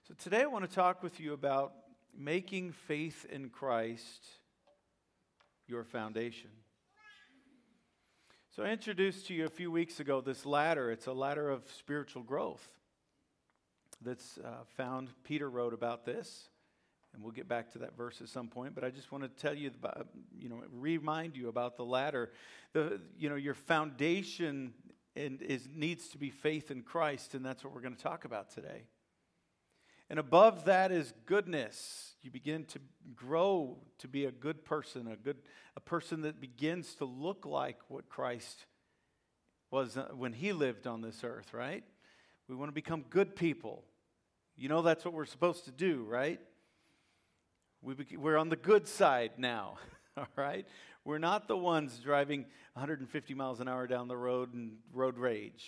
So today I want to talk with you about making faith in Christ your foundation. So I introduced to you a few weeks ago this ladder. It's a ladder of spiritual growth that's found. Peter wrote about this, and we'll get back to that verse at some point. But I just want to tell you about, remind you about the ladder. Your foundation needs to be faith in Christ, and that's what we're going to talk about today. And above that is goodness. You begin to grow to be a good person, a person that begins to look like what Christ was when he lived on this earth, right? We want to become good people. You know that's what we're supposed to do, right? We're on the good side now, all right? We're not the ones driving 150 miles an hour down the road and road rage.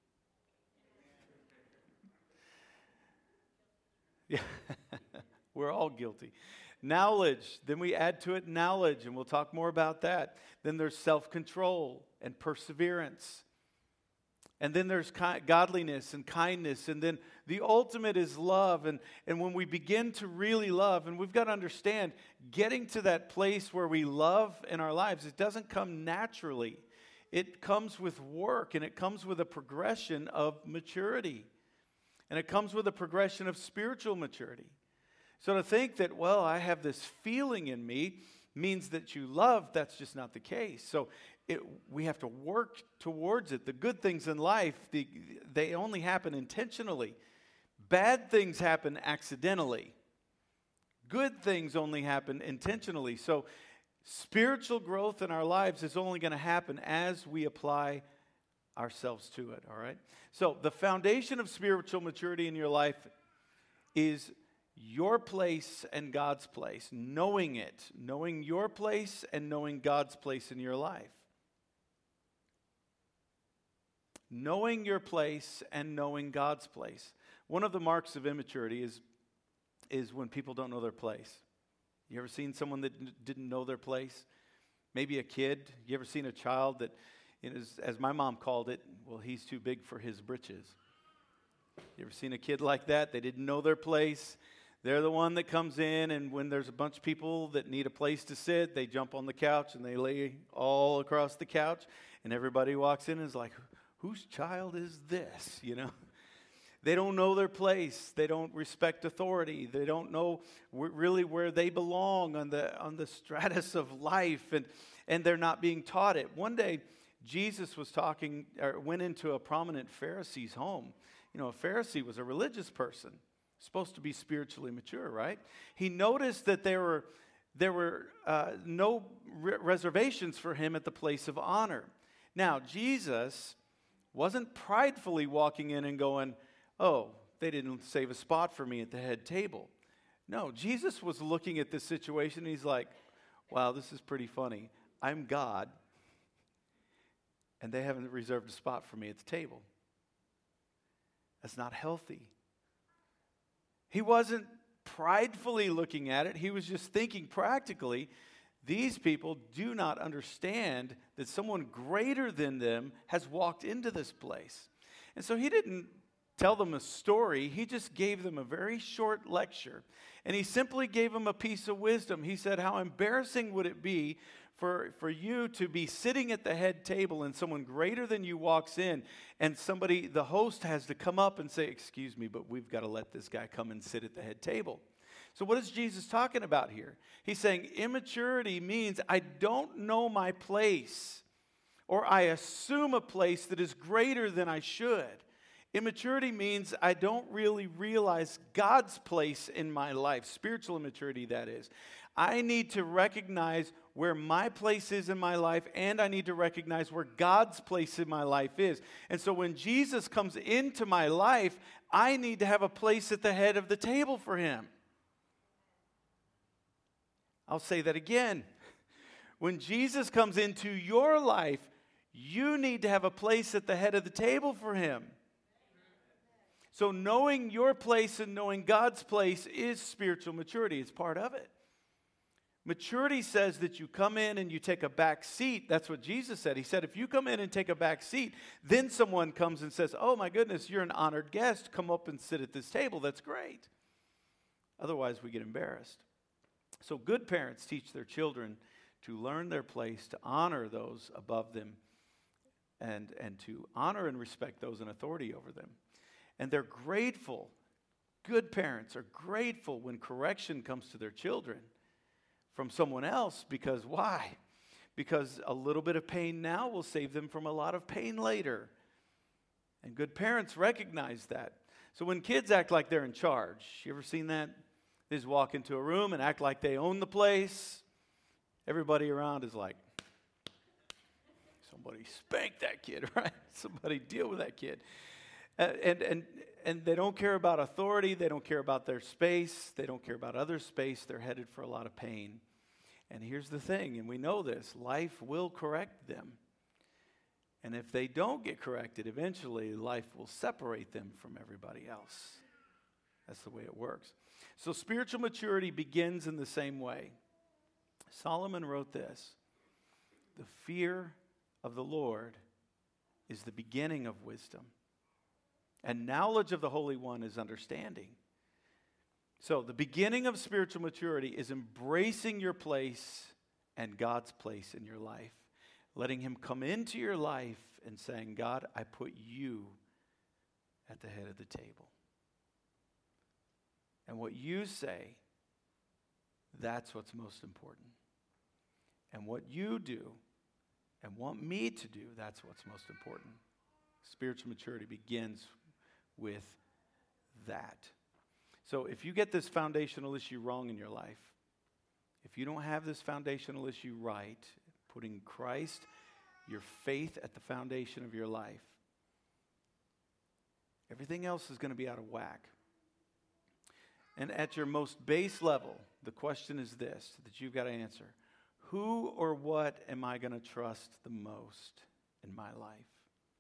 Yeah, we're all guilty. Knowledge, then we add to it knowledge, and we'll talk more about that. Then there's self-control and perseverance. And then there's godliness and kindness. And then the ultimate is love. And when we begin to really love, and we've got to understand, getting to that place where we love in our lives, it doesn't come naturally. It comes with work, and it comes with a progression of maturity. And it comes with a progression of spiritual maturity. So to think that, I have this feeling in me means that you love, that's just not the case. So we have to work towards it. The good things in life, they only happen intentionally. Bad things happen accidentally. Good things only happen intentionally. So spiritual growth in our lives is only going to happen as we apply ourselves to it, all right? So the foundation of spiritual maturity in your life is your place and God's place, knowing it, knowing your place and knowing God's place in your life. Knowing your place and knowing God's place. One of the marks of immaturity is when people don't know their place. You ever seen someone that didn't know their place? Maybe a kid. You ever seen a child that, as my mom called it, he's too big for his britches. You ever seen a kid like that? They didn't know their place. They're the one that comes in, and when there's a bunch of people that need a place to sit, they jump on the couch and they lay all across the couch, and everybody walks in and is like, whose child is this, They don't know their place. They don't respect authority. They don't know really where they belong on the stratus of life, and they're not being taught it. One day, Jesus went into a prominent Pharisee's home. A Pharisee was a religious person, supposed to be spiritually mature, right? He noticed that there were no reservations for him at the place of honor. Now, Jesus wasn't pridefully walking in and going, they didn't save a spot for me at the head table. No, Jesus was looking at this situation, and he's like, wow, this is pretty funny. I'm God, and they haven't reserved a spot for me at the table. That's not healthy. He wasn't pridefully looking at it. He was just thinking practically, these people do not understand that someone greater than them has walked into this place. And so he didn't tell them a story. He just gave them a very short lecture. And he simply gave them a piece of wisdom. He said, how embarrassing would it be for you to be sitting at the head table and someone greater than you walks in, and the host has to come up and say, excuse me, but we've got to let this guy come and sit at the head table. So what is Jesus talking about here? He's saying immaturity means I don't know my place, or I assume a place that is greater than I should. Immaturity means I don't really realize God's place in my life. Spiritual immaturity, that is. I need to recognize where my place is in my life, and I need to recognize where God's place in my life is. And so when Jesus comes into my life, I need to have a place at the head of the table for him. I'll say that again. When Jesus comes into your life, you need to have a place at the head of the table for him. So knowing your place and knowing God's place is spiritual maturity. It's part of it. Maturity says that you come in and you take a back seat. That's what Jesus said. He said, if you come in and take a back seat, then someone comes and says, oh my goodness, you're an honored guest. Come up and sit at this table. That's great. Otherwise, we get embarrassed. So good parents teach their children to learn their place, to honor those above them, and to honor and respect those in authority over them. And they're grateful. Good parents are grateful when correction comes to their children from someone else, because why? Because a little bit of pain now will save them from a lot of pain later. And good parents recognize that. So when kids act like they're in charge, you ever seen that? They just walk into a room and act like they own the place. Everybody around is like, somebody spank that kid, right? Somebody deal with that kid. And they don't care about authority. They don't care about their space. They don't care about other space. They're headed for a lot of pain. And here's the thing, and we know this, life will correct them. And if they don't get corrected, eventually life will separate them from everybody else. That's the way it works. So spiritual maturity begins in the same way. Solomon wrote this: the fear of the Lord is the beginning of wisdom, and knowledge of the Holy One is understanding. So the beginning of spiritual maturity is embracing your place and God's place in your life. Letting Him come into your life and saying, God, I put you at the head of the table. And what you say, that's what's most important. And what you do and want me to do, that's what's most important. Spiritual maturity begins with that. So if you get this foundational issue wrong in your life, if you don't have this foundational issue right, putting Christ, your faith at the foundation of your life, everything else is going to be out of whack. And at your most base level, the question is this that you've got to answer: who or what am I going to trust the most in my life?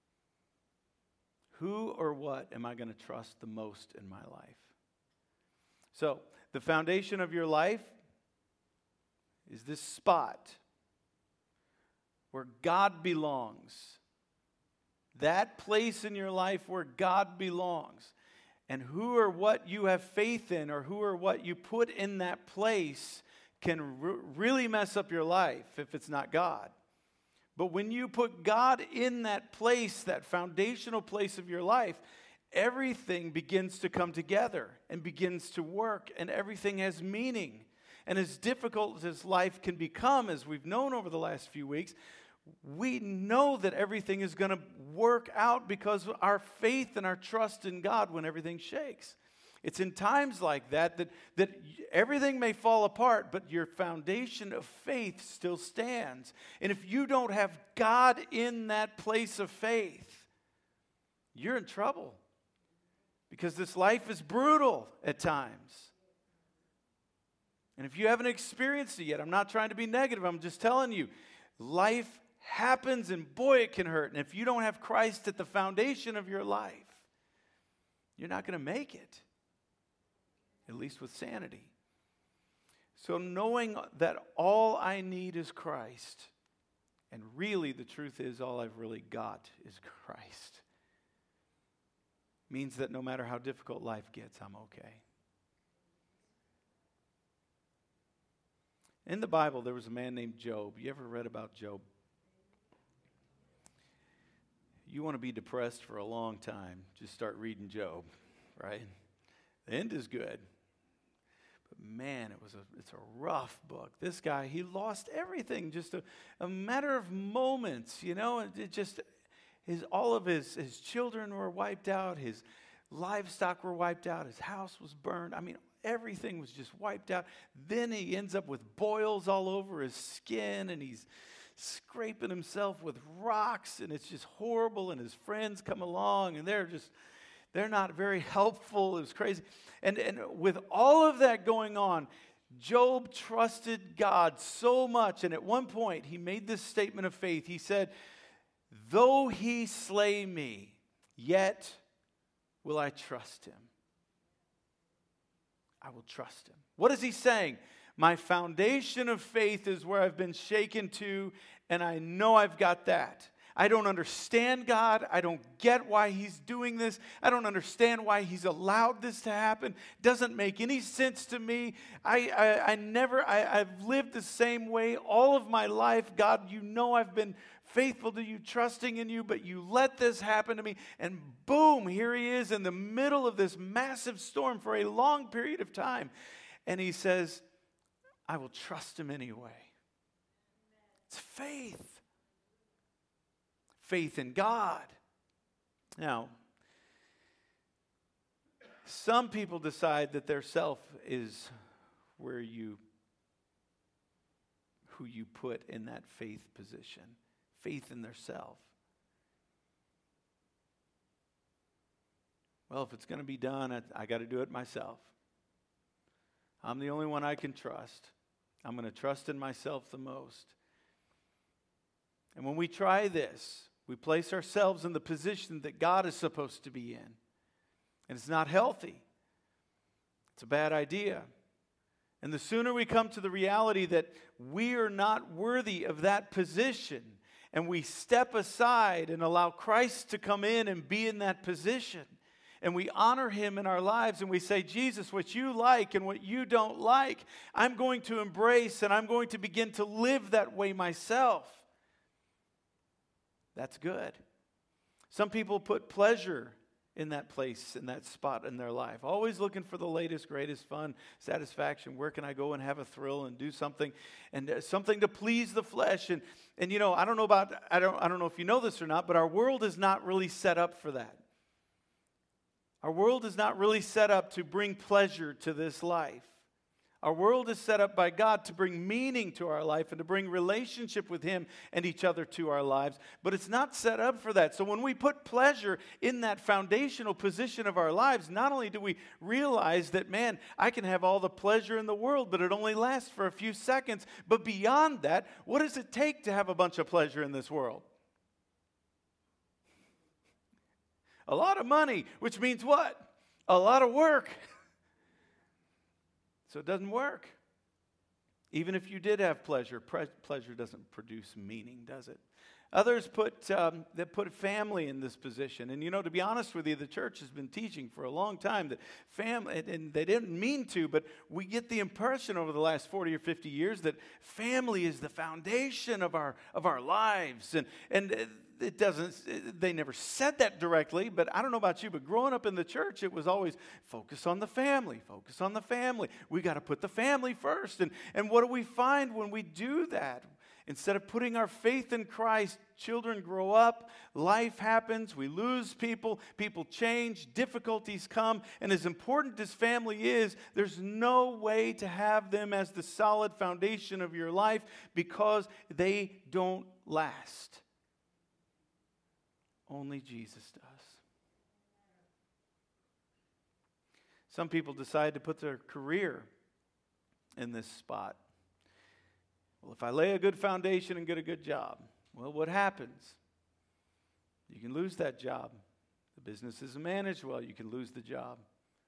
Who or what am I going to trust the most in my life? So, the foundation of your life is this spot where God belongs. That place in your life where God belongs. And who or what you have faith in, or who or what you put in that place, can really mess up your life if it's not God. But when you put God in that place, that foundational place of your life, everything begins to come together and begins to work, and everything has meaning. And as difficult as life can become, as we've known over the last few weeks, we know that everything is going to work out because of our faith and our trust in God when everything shakes. It's in times like that everything may fall apart, but your foundation of faith still stands. And if you don't have God in that place of faith, you're in trouble. Because this life is brutal at times. And if you haven't experienced it yet, I'm not trying to be negative, I'm just telling you, life happens, and boy, it can hurt. And if you don't have Christ at the foundation of your life, you're not going to make it, at least with sanity. So knowing that all I need is Christ, and really the truth is all I've really got is Christ, means that no matter how difficult life gets, I'm okay. In the Bible, there was a man named Job. You ever read about Job? You want to be depressed for a long time, just start reading Job, right? The end is good. But man, it's a rough book. This guy, he lost everything, just a matter of moments, you know, and it just, all of his children were wiped out, his livestock were wiped out, his house was burned. I mean, everything was just wiped out. Then he ends up with boils all over his skin, and he's scraping himself with rocks, and it's just horrible. And his friends come along, and they're not very helpful. It was crazy. And with all of that going on, Job trusted God so much. And at one point, he made this statement of faith. He said, "Though he slay me, yet will I trust him." I will trust him. What is he saying? My foundation of faith is where I've been shaken to, and I know I've got that. I don't understand God. I don't get why he's doing this. I don't understand why he's allowed this to happen. Doesn't make any sense to me. I've lived the same way all of my life. God, you know I've been faithful to you, trusting in you, but you let this happen to me. And boom, here he is in the middle of this massive storm for a long period of time. And he says, I will trust him anyway. It's faith. Faith in God. Now, some people decide that their self is who you put in that faith position. Faith in their self. Well, if it's going to be done, I got to do it myself. I'm the only one I can trust. I'm going to trust in myself the most. And when we try this, we place ourselves in the position that God is supposed to be in. And it's not healthy. It's a bad idea. And the sooner we come to the reality that we are not worthy of that position, and we step aside and allow Christ to come in and be in that position, and we honor him in our lives, and we say, Jesus, what you like and what you don't like, I'm going to embrace, and I'm going to begin to live that way myself. That's good. Some people put pleasure in that place, in that spot in their life. Always looking for the latest, greatest fun, satisfaction. Where can I go and have a thrill and do something, and something to please the flesh? And you know, I don't know if you know this or not, but our world is not really set up for that. Our world is not really set up to bring pleasure to this life. Our world is set up by God to bring meaning to our life and to bring relationship with him and each other to our lives. But it's not set up for that. So when we put pleasure in that foundational position of our lives, not only do we realize that, man, I can have all the pleasure in the world, but it only lasts for a few seconds. But beyond that, what does it take to have a bunch of pleasure in this world? A lot of money, which means what? A lot of work. So it doesn't work. Even if you did have pleasure, pleasure doesn't produce meaning, does it? Others put family in this position. And you know, to be honest with you, the church has been teaching for a long time that family, and they didn't mean to, but we get the impression over the last 40 or 50 years that family is the foundation of our lives. And it doesn't, they never said that directly, but I don't know about you, but growing up in the church, it was always focus on the family, focus on the family. We got to put the family first. And what do we find when we do that? Instead of putting our faith in Christ, children grow up, life happens, we lose people, people change, difficulties come, and as important as family is, there's no way to have them as the solid foundation of your life because they don't last. Only Jesus does. Some people decide to put their career in this spot. Well, if I lay a good foundation and get a good job, well, what happens? You can lose that job. The business isn't managed well, you can lose the job.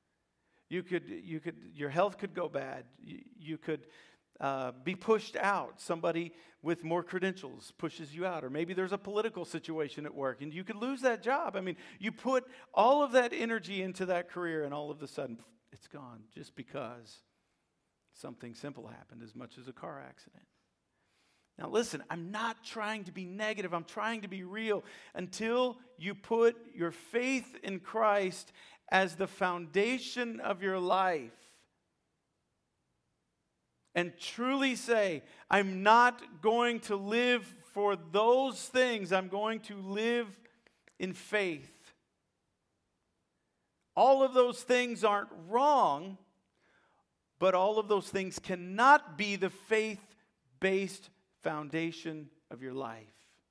Your health could go bad. You could be pushed out. Somebody with more credentials pushes you out. Or maybe there's a political situation at work and you could lose that job. I mean, you put all of that energy into that career and all of a sudden it's gone just because something simple happened as much as a car accident. Now listen, I'm not trying to be negative. I'm trying to be real. Until you put your faith in Christ as the foundation of your life and truly say, I'm not going to live for those things. I'm going to live in faith. All of those things aren't wrong, but all of those things cannot be the faith-based foundation of your life.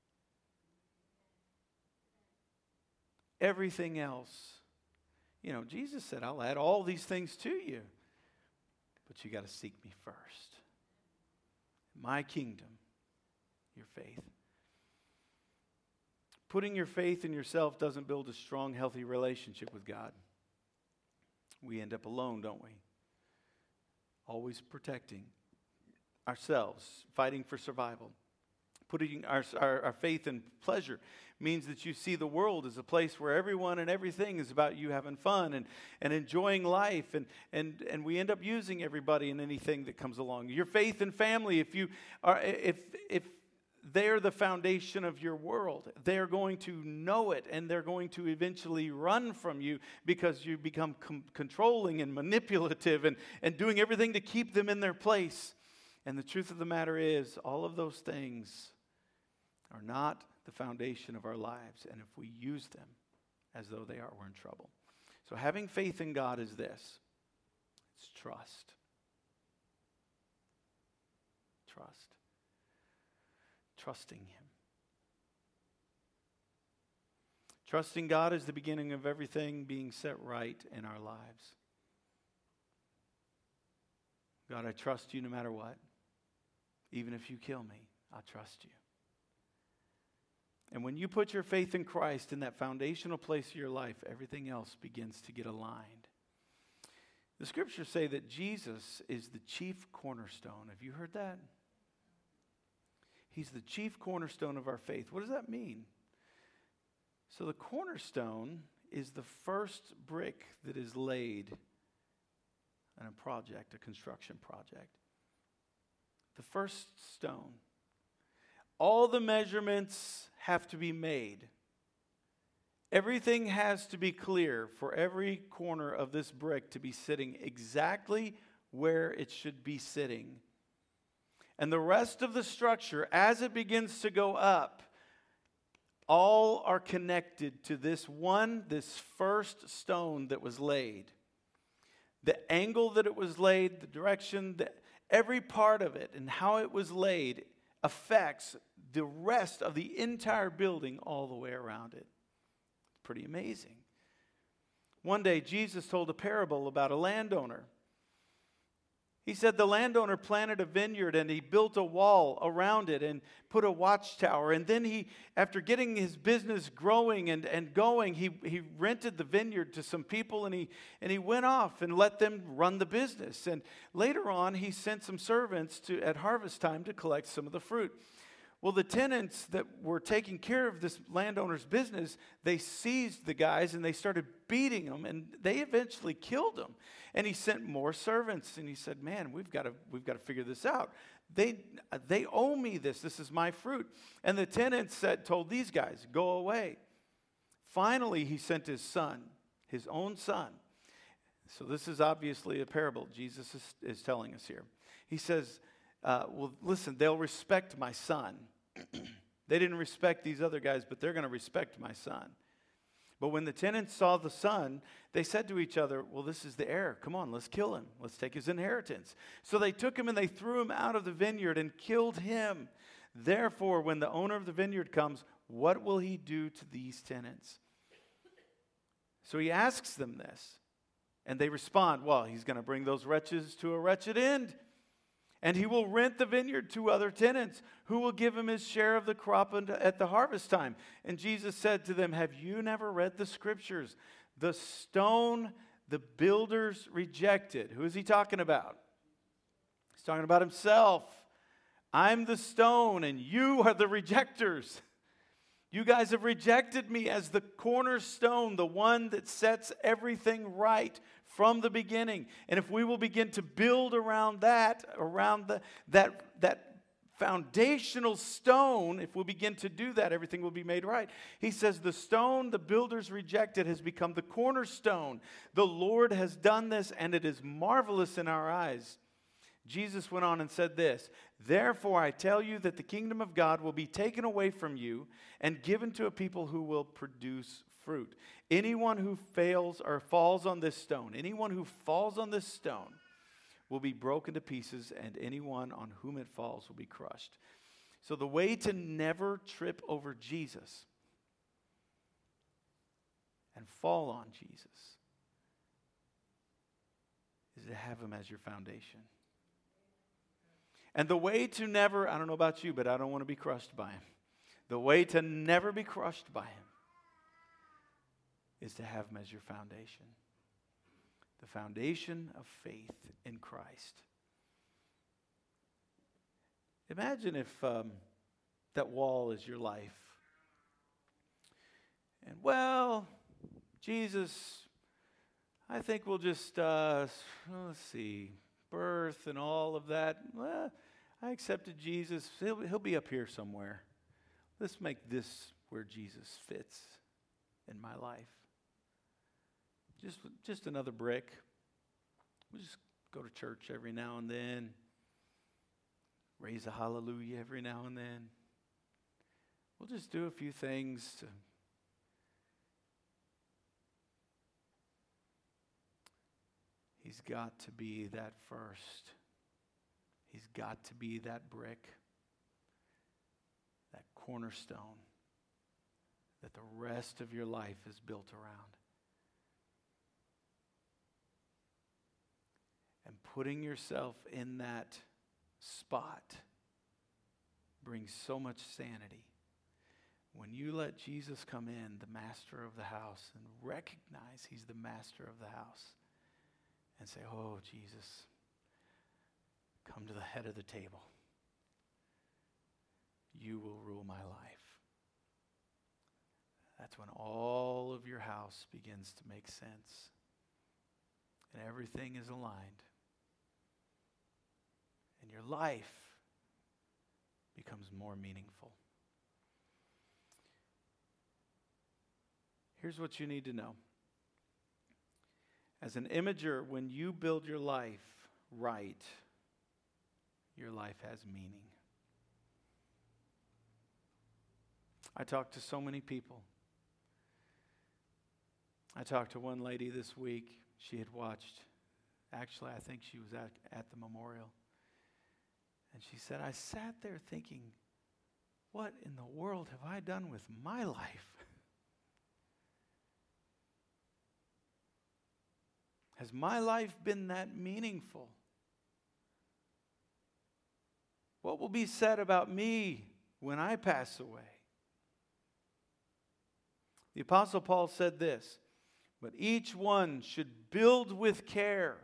Everything else, you know, Jesus said, I'll add all these things to you, but you got to seek me first. My kingdom, your faith. Putting your faith in yourself doesn't build a strong, healthy relationship with God. We end up alone, don't we? Always protecting ourselves, fighting for survival. Putting our faith in pleasure means that you see the world as a place where everyone and everything is about you having fun and enjoying life. And we end up using everybody and anything that comes along. Your faith and family, if they're the foundation of your world, they're going to know it, and they're going to eventually run from you because you become controlling and manipulative and doing everything to keep them in their place. And the truth of the matter is, all of those things are not the foundation of our lives. And if we use them as though they are, we're in trouble. So having faith in God is this. It's trust. Trust. Trusting Him. Trusting God is the beginning of everything being set right in our lives. God, I trust you no matter what. Even if you kill me, I'll trust you. And when you put your faith in Christ in that foundational place of your life, everything else begins to get aligned. The scriptures say that Jesus is the chief cornerstone. Have you heard that? He's the chief cornerstone of our faith. What does that mean? So the cornerstone is the first brick that is laid in a project, a construction project. The first stone. All the measurements have to be made. Everything has to be clear for every corner of this brick to be sitting exactly where it should be sitting. And the rest of the structure, as it begins to go up, all are connected to this first stone that was laid. The angle that it was laid, the direction, every part of it and how it was laid affects the rest of the entire building all the way around it. It's pretty amazing. One day, Jesus told a parable about a landowner. He said the landowner planted a vineyard and he built a wall around it and put a watchtower. And then he, after getting his business growing and going, he rented the vineyard to some people and he went off and let them run the business. And later on, he sent some servants at harvest time to collect some of the fruit. Well, the tenants that were taking care of this landowner's business, they seized the guys and they started beating them, and they eventually killed them. And he sent more servants, and he said, "Man, we've got to figure this out. They owe me this. This is my fruit." And the tenants told these guys, "Go away." Finally, he sent his son, his own son. So this is obviously a parable Jesus is telling us here. He says, well, listen, they'll respect my son. They didn't respect these other guys, but they're going to respect my son. But when the tenants saw the son, they said to each other, "Well, this is the heir. Come on, let's kill him. Let's take his inheritance." So they took him and they threw him out of the vineyard and killed him. Therefore, when the owner of the vineyard comes, what will he do to these tenants? So he asks them this, and they respond, "Well, he's going to bring those wretches to a wretched end. And he will rent the vineyard to other tenants who will give him his share of the crop at the harvest time." And Jesus said to them, "Have you never read the scriptures? The stone the builders rejected." Who is he talking about? He's talking about himself. "I'm the stone and you are the rejectors. You guys have rejected me as the cornerstone, the one that sets everything right from the beginning. And if we will begin to build around that foundational stone, if we begin to do that, everything will be made right." He says, "The stone the builders rejected has become the cornerstone. The Lord has done this, and it is marvelous in our eyes." Jesus went on and said this, "Therefore I tell you that the kingdom of God will be taken away from you and given to a people who will produce fruit. Anyone who fails or falls on this stone, will be broken to pieces, and anyone on whom it falls will be crushed." So the way to never trip over Jesus and fall on Jesus is to have him as your foundation. And the way to never, I don't know about you, but I don't want to be crushed by him. The way to never be crushed by him is to have him as your foundation. The foundation of faith in Christ. Imagine if that wall is your life. And well, Jesus, I think we'll just, let's see, birth and all of that. Well, I accepted Jesus. He'll be up here somewhere. Let's make this where Jesus fits in my life. Just another brick. We'll just go to church every now and then. Raise a hallelujah every now and then. We'll just do a few things to He's got to be that first. He's got to be that brick, that cornerstone that the rest of your life is built around. And putting yourself in that spot brings so much sanity. When you let Jesus come in, the master of the house, and recognize He's the master of the house, and say, oh, Jesus, come to the head of the table. You will rule my life. That's when all of your house begins to make sense. And everything is aligned. And your life becomes more meaningful. Here's what you need to know. As an imager, when you build your life right, your life has meaning. I talk to so many people. I talked to one lady this week. She had watched, actually I think she was at the memorial. And she said, I sat there thinking, what in the world have I done with my life? Has my life been that meaningful? What will be said about me when I pass away? The Apostle Paul said this, but each one should build with care.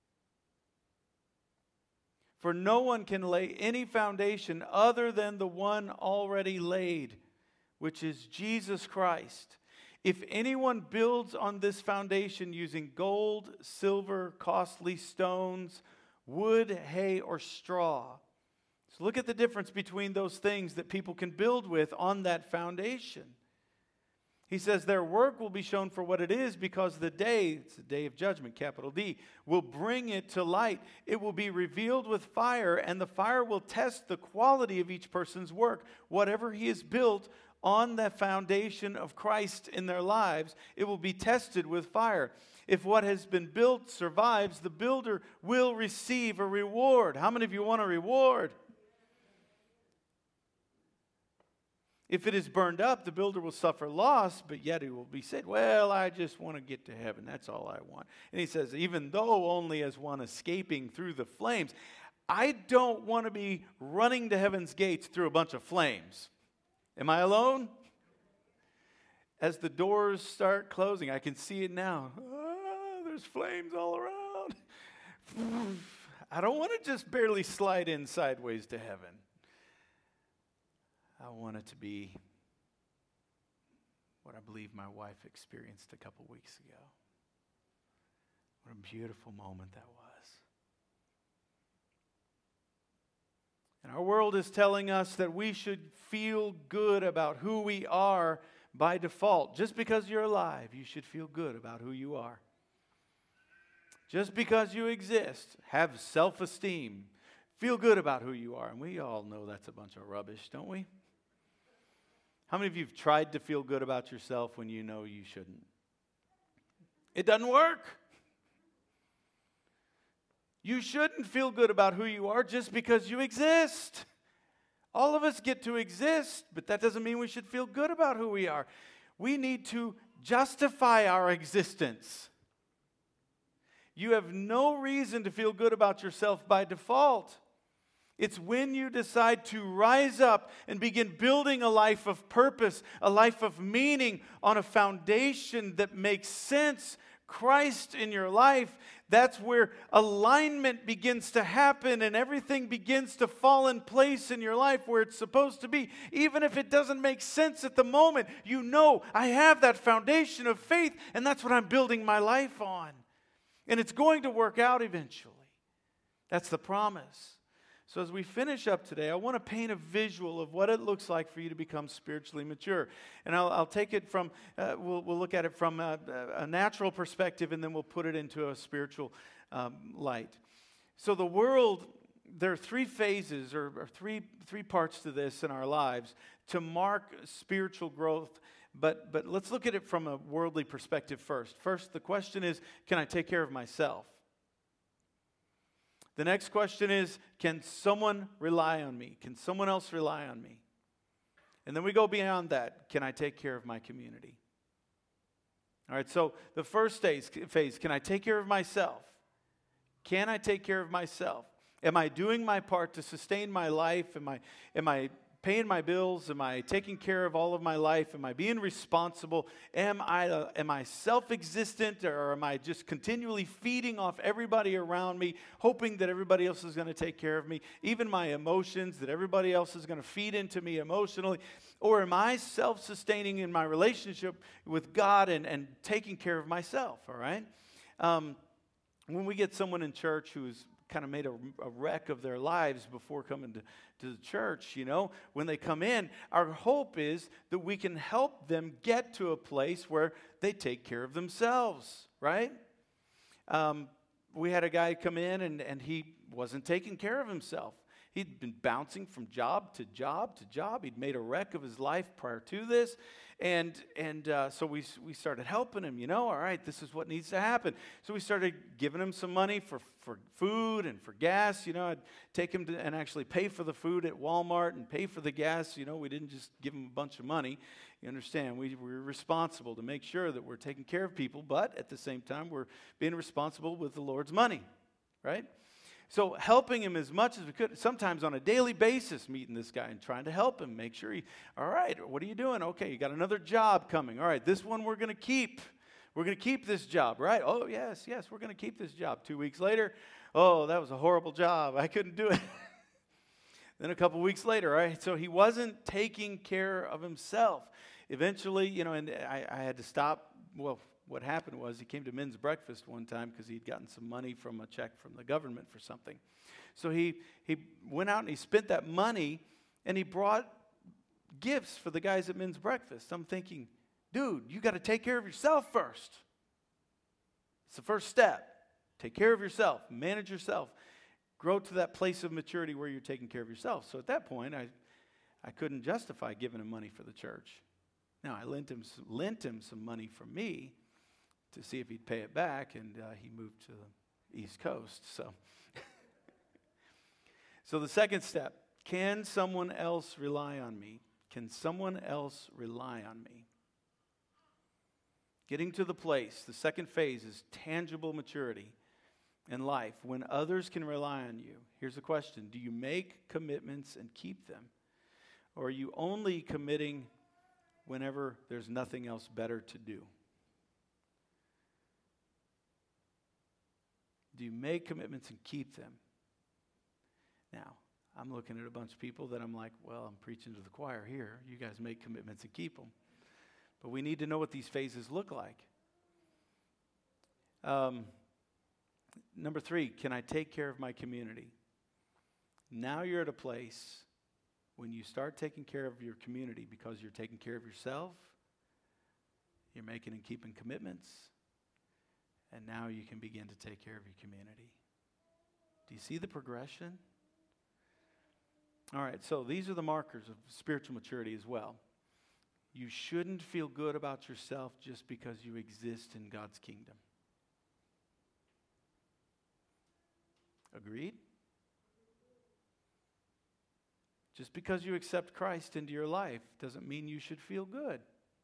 For no one can lay any foundation other than the one already laid, which is Jesus Christ. If anyone builds on this foundation using gold, silver, costly stones, wood, hay, or straw. So look at the difference between those things that people can build with on that foundation. He says their work will be shown for what it is because the day, it's the day of judgment, capital D, will bring it to light. It will be revealed with fire, and the fire will test the quality of each person's work. Whatever he has built on the foundation of Christ in their lives, it will be tested with fire. If what has been built survives, the builder will receive a reward. How many of you want a reward? If it is burned up, the builder will suffer loss, but yet he will be said, well, I just want to get to heaven. That's all I want. And he says, even though only as one escaping through the flames, I don't want to be running to heaven's gates through a bunch of flames. Am I alone? As the doors start closing, I can see it now. There's flames all around. I don't want to just barely slide in sideways to heaven. I want it to be what I believe my wife experienced a couple weeks ago. What a beautiful moment that was. And our world is telling us that we should feel good about who we are by default. Just because you're alive, you should feel good about who you are. Just because you exist, have self-esteem. Feel good about who you are. And we all know that's a bunch of rubbish, don't we? How many of you have tried to feel good about yourself when you know you shouldn't? It doesn't work. You shouldn't feel good about who you are just because you exist. All of us get to exist, but that doesn't mean we should feel good about who we are. We need to justify our existence. You have no reason to feel good about yourself by default. It's when you decide to rise up and begin building a life of purpose, a life of meaning on a foundation that makes sense, Christ in your life, that's where alignment begins to happen and everything begins to fall in place in your life where it's supposed to be. Even if it doesn't make sense at the moment, you know, I have that foundation of faith, and that's what I'm building my life on. And it's going to work out eventually. That's the promise. So as we finish up today, I want to paint a visual of what it looks like for you to become spiritually mature. And I'll take it from, we'll look at it from a natural perspective, and then we'll put it into a spiritual light. So the world, there are three phases or three parts to this in our lives to mark spiritual growth. But let's look at it from a worldly perspective first. First, the question is, can I take care of myself? The next question is, can someone rely on me? Can someone else rely on me? And then we go beyond that. Can I take care of my community? All right, so the first phase, can I take care of myself? Can I take care of myself? Am I doing my part to sustain my life? Am I paying my bills? Am I taking care of all of my life? Am I being responsible? Am I self-existent, or am I just continually feeding off everybody around me, hoping that everybody else is going to take care of me? Even my emotions, that everybody else is going to feed into me emotionally? Or am I self-sustaining in my relationship with God and taking care of myself, all right? When we get someone in church who's kind of made a wreck of their lives before coming to the church, you know, when they come in, our hope is that we can help them get to a place where they take care of themselves, right? We had a guy come in and he wasn't taking care of himself. He'd been bouncing from job to job to job. He'd made a wreck of his life prior to this. And so we started helping him, you know, all right, this is what needs to happen. So we started giving him some money for food and for gas. You know, I'd take him to and actually pay for the food at Walmart and pay for the gas. You know, we didn't just give him a bunch of money. You understand, we're responsible to make sure that we're taking care of people, but at the same time, we're being responsible with the Lord's money, right? So helping him as much as we could, sometimes on a daily basis, meeting this guy and trying to help him, make sure all right, what are you doing? Okay, you got another job coming. All right, this one we're going to keep. We're going to keep this job, right? Oh, yes, we're going to keep this job. 2 weeks later, oh, that was a horrible job. I couldn't do it. Then a couple weeks later, right? So he wasn't taking care of himself. Eventually, you know, and I had to stop. Well, what happened was he came to men's breakfast one time because he'd gotten some money from a check from the government for something. So he went out and he spent that money and he brought gifts for the guys at men's breakfast. I'm thinking, dude, you got to take care of yourself first. It's the first step. Take care of yourself. Manage yourself. Grow to that place of maturity where you're taking care of yourself. So at that point, I couldn't justify giving him money for the church. Now, I lent him some money from me to see if he'd pay it back, and he moved to the East Coast. So the second step, can someone else rely on me? Can someone else rely on me? Getting to the place, the second phase is tangible maturity in life. When others can rely on you, here's the question. Do you make commitments and keep them? Or are you only committing whenever there's nothing else better to do? Do you make commitments and keep them? Now, I'm looking at a bunch of people that I'm like, well, I'm preaching to the choir here. You guys make commitments and keep them. But we need to know what these phases look like. Number 3, can I take care of my community? Now you're at a place when you start taking care of your community because you're taking care of yourself, you're making and keeping commitments, and now you can begin to take care of your community. Do you see the progression? All right, so these are the markers of spiritual maturity as well. You shouldn't feel good about yourself just because you exist in God's kingdom. Agreed? Just because you accept Christ into your life doesn't mean you should feel good.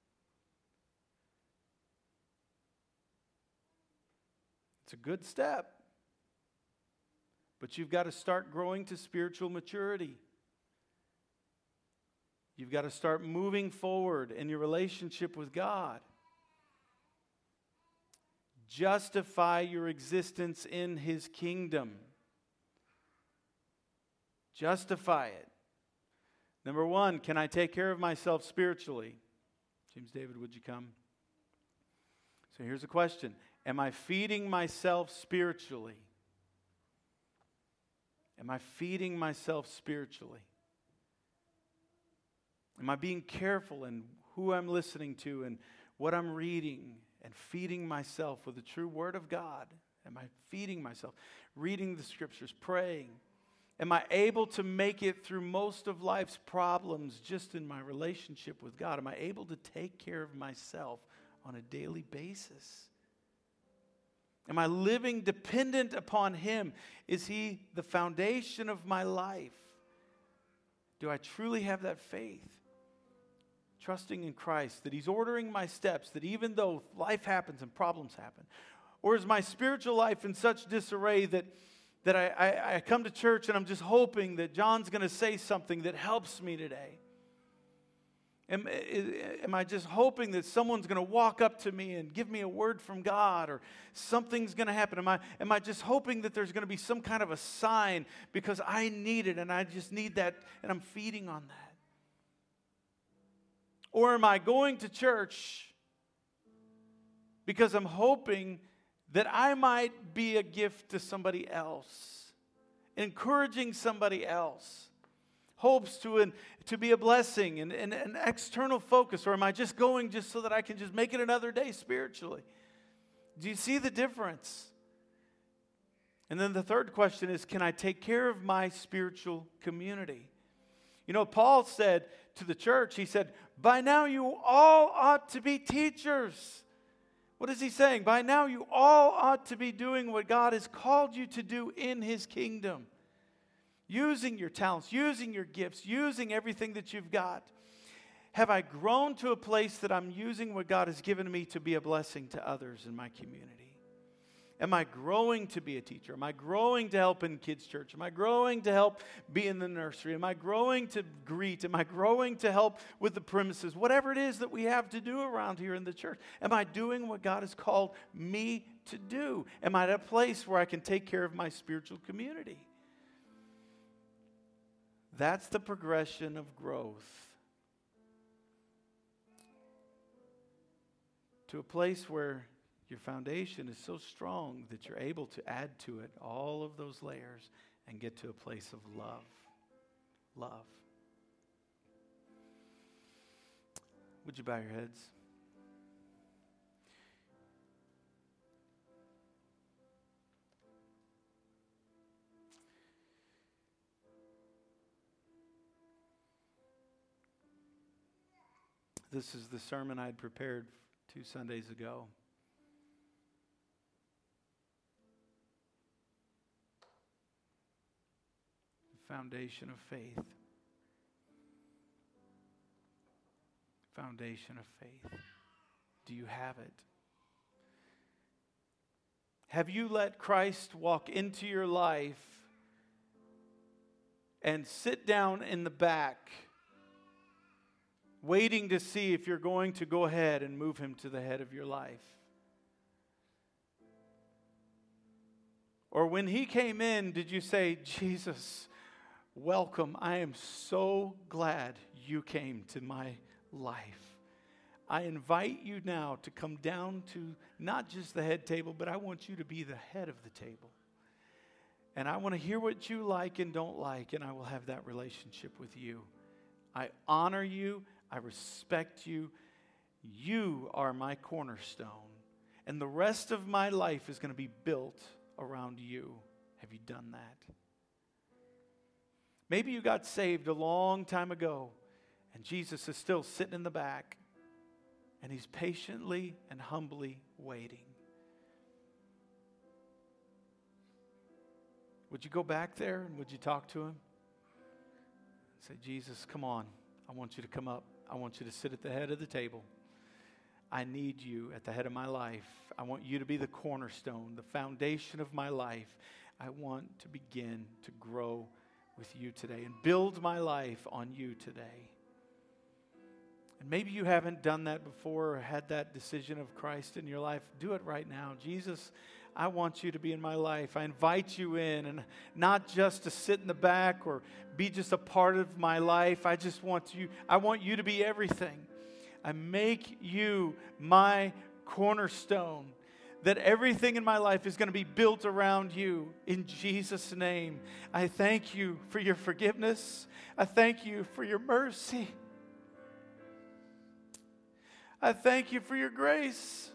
It's a good step. But you've got to start growing to spiritual maturity. You've got to start moving forward in your relationship with God. justify your existence in His kingdom. Justify it. Number one, can I take care of myself spiritually? James David, would you come? So here's a question. Am I feeding myself spiritually? Am I feeding myself spiritually? Am I being careful in who I'm listening to and what I'm reading and feeding myself with the true Word of God? Am I feeding myself? Reading the Scriptures, praying. Am I able to make it through most of life's problems just in my relationship with God? Am I able to take care of myself on a daily basis? Am I living dependent upon Him? Is He the foundation of my life? Do I truly have that faith? Trusting in Christ, that He's ordering my steps, that even though life happens and problems happen, or is my spiritual life in such disarray that I come to church and I'm just hoping that John's going to say something that helps me today? Am I just hoping that someone's going to walk up to me and give me a word from God, or something's going to happen? Am I just hoping that there's going to be some kind of a sign because I need it and I just need that and I'm feeding on that? Or am I going to church because I'm hoping that I might be a gift to somebody else, encouraging somebody else, hopes to be a blessing and an external focus? Or am I just going just so that I can just make it another day spiritually? Do you see the difference? And then the third question is, can I take care of my spiritual community? You know, Paul said to the church, he said, by now you all ought to be teachers. What is he saying? By now you all ought to be doing what God has called you to do in His kingdom. Using your talents, using your gifts, using everything that you've got. Have I grown to a place that I'm using what God has given me to be a blessing to others in my community? Am I growing to be a teacher? Am I growing to help in kids' church? Am I growing to help be in the nursery? Am I growing to greet? Am I growing to help with the premises? Whatever it is that we have to do around here in the church, am I doing what God has called me to do? Am I at a place where I can take care of my spiritual community? That's the progression of growth. To a place where your foundation is so strong that you're able to add to it all of those layers and get to a place of love. Love. Would you bow your heads? This is the sermon I had prepared 2 Sundays ago. The foundation of faith. Foundation of faith. Do you have it? Have you let Christ walk into your life and sit down in the back, waiting to see if you're going to go ahead and move Him to the head of your life? Or when He came in, did you say, Jesus, welcome. I am so glad you came to my life. I invite you now to come down to not just the head table, but I want you to be the head of the table. And I want to hear what you like and don't like, and I will have that relationship with you. I honor you. I respect you. You are my cornerstone. And the rest of my life is going to be built around you. Have you done that? Maybe you got saved a long time ago, and Jesus is still sitting in the back, and He's patiently and humbly waiting. Would you go back there and would you talk to Him? Say, Jesus, come on. I want you to come up. I want you to sit at the head of the table. I need you at the head of my life. I want you to be the cornerstone, the foundation of my life. I want to begin to grow with you today and build my life on you today. And maybe you haven't done that before or had that decision of Christ in your life. Do it right now. Jesus, I want you to be in my life. I invite you in, and not just to sit in the back or be just a part of my life. I want you to be everything. I make you my cornerstone, that everything in my life is going to be built around you. In Jesus' name, I thank you for your forgiveness. I thank you for your mercy. I thank you for your grace.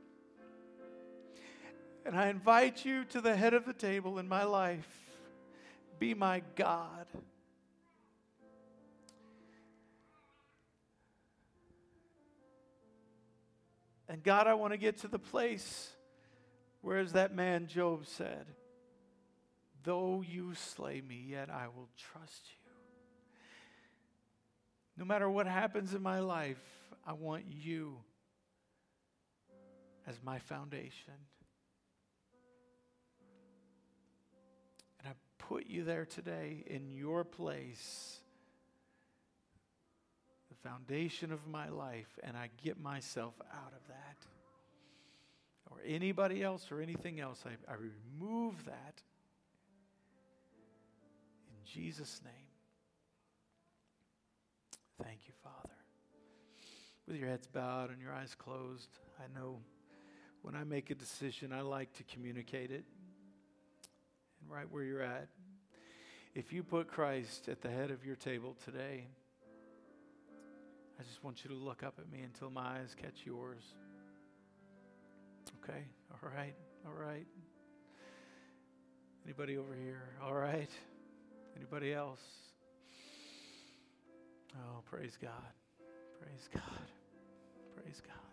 And I invite you to the head of the table in my life. Be my God. And God, I want to get to the place where, as that man Job said, though you slay me, yet I will trust you. No matter what happens in my life, I want you as my foundation. And I put you there today in your place, the foundation of my life, and I get myself out of that. Or anybody else or anything else, I remove that in Jesus' name. Thank you, Father. With your heads bowed and your eyes closed, I know when I make a decision, I like to communicate it. And right where you're at, if you put Christ at the head of your table today, I just want you to look up at me until my eyes catch yours. Okay? All right? All right? Anybody over here? All right? Anybody else? Oh, praise God. Praise God. Praise God.